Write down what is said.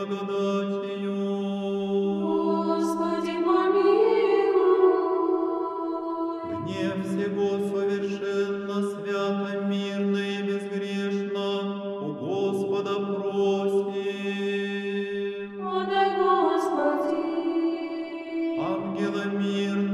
благодатью. Господи, помилуй. Гнев всего совершенно, свято, мирно и безгрешно у Господа просим. Подай, Господи. Ангела мирного,